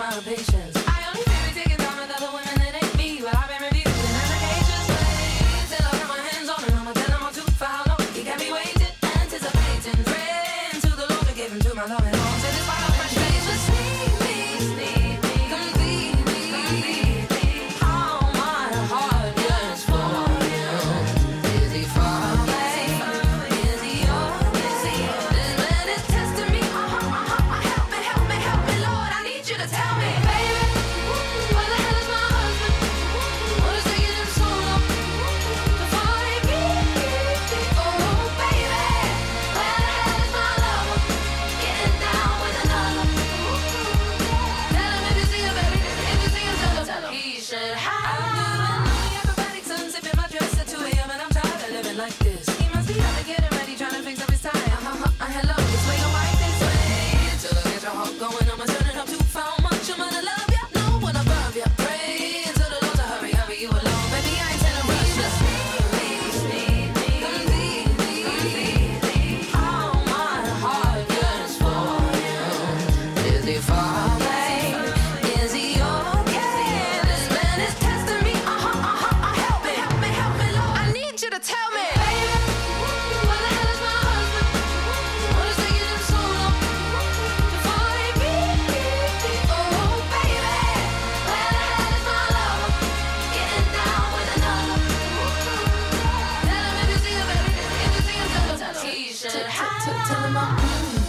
my patience. I only feel it taking time with other women that ain't me, but I've been refusing applications. Wait till I got my hands on it, I'ma tell him I'm too for how long. He got me waiting, anticipating, praying to the Lord to give him to my loving arms. And it's my frustration. Sneak me, complete me. How my heart yearns for you. Is he far away? Is he yours? This man is testing me. Help me, Lord. I need you to tell me, baby, where the hell is my husband? What is taking him so long to find me? Oh, baby, where the hell is my lover? Getting down with another. Tell him if you see him, baby. If you see him, tell him. He should have. I'm doing the acrobatic sun, sipping my dress at 2 a.m. and I'm tired of living like this. He must be out to getting ready, trying to fix up his tie. Hello, this way, don't like this way. Till I get your heart going, I'ma turn it up too far. Much I'm gonna love ya, no one above ya. Pray to the Lord to hurry you along. Baby, I ain't telling rush. Just need me, completely. How my heart yearns for you. Is he far away? Is he okay? This man is testing me. Help me, Lord. I need you to tell me, baby, where the hell is my husband? What is taking him so long to find me? Oh, baby, where the hell is my lover? Getting down with another. Tell him if you see him, baby. If you see him, tell him. He should have. Tell him I'm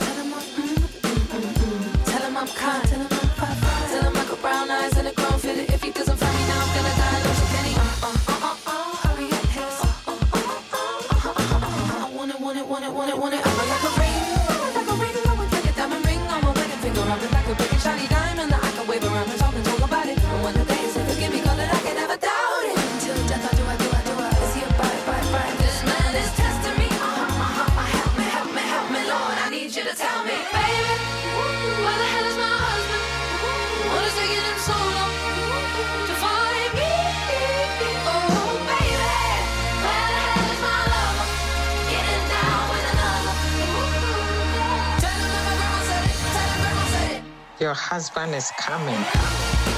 tell him I'm kind. Tell him I got brown eyes and a grown fit. If he doesn't find me now, I'm gonna die. No, so can he? Hurry up, yes. I want it. I'm like a ring. I would like a diamond ring on my wedding finger. I'm like a big and shiny diamond that I can wave around and talk about it. And when the day is over, give me color, I can never doubt it. Until death, I do. Is he a bite? This man is testing me. Help me, Lord. I need you to tell me, baby, where the hell is my husband? What is taking him so long to find me? Oh, baby, where the hell is my lover? Getting down with another. Tell him that my grandma said it. Your husband is coming.